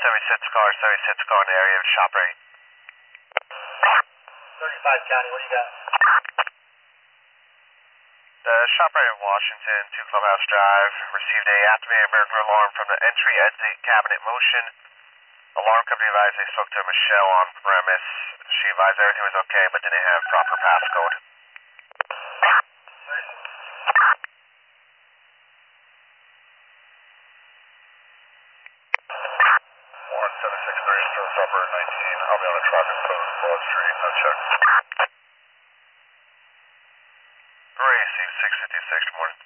76 car in the area of ShopRite. 35 County, what do you got? ShopRite in Washington, 2 Clubhouse Drive, received a activated burglar alarm from the entry-exit cabinet motion. Alarm company advised they spoke to Michelle on premise. She advised everything was okay, but didn't have proper passcode. 176 Stroke Upper 19. I'll be on a truck at Post Broad Street. No check. Received 656, good morning.